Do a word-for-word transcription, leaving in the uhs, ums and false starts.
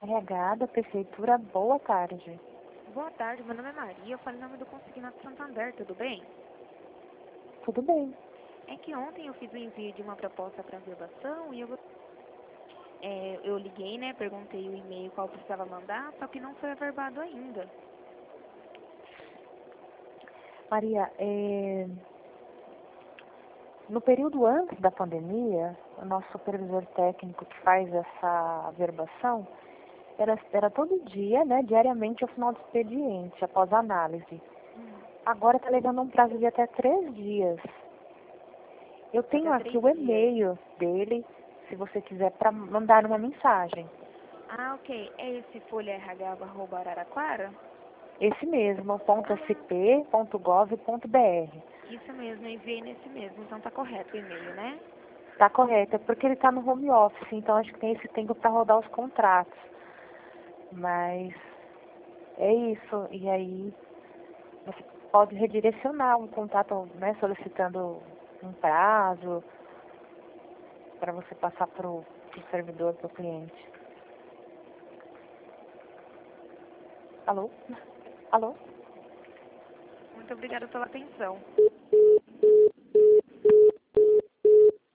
R H da Prefeitura, boa tarde. Boa tarde, meu nome é Maria, eu falo em nome do Consignado Santander, tudo bem? Tudo bem. É que ontem eu fiz o envio de uma proposta para averbação e eu, é, eu liguei, né, perguntei o e-mail qual precisava mandar, só que não foi averbado ainda. Maria, é... no período antes da pandemia, o nosso supervisor técnico que faz essa averbação, era, era todo dia, né, diariamente ao final do expediente, após a análise. Hum. Agora está levando um prazo de até três dias. Eu tenho Até aqui três o dias. e-mail dele, se você quiser, para mandar uma mensagem. Ah, ok. É esse folha R H arroba araraquara? Esse mesmo, ponto Ah, sp ponto gov ponto br. isso mesmo, eu enviei nesse mesmo, então tá correto o e-mail, né? Tá correto, é porque ele está no home office, então acho que tem esse tempo para rodar os contratos. Mas é isso, e aí você pode redirecionar um contato, né, solicitando um prazo para você passar para o servidor, para o cliente. Alô? Alô? Muito obrigada pela atenção.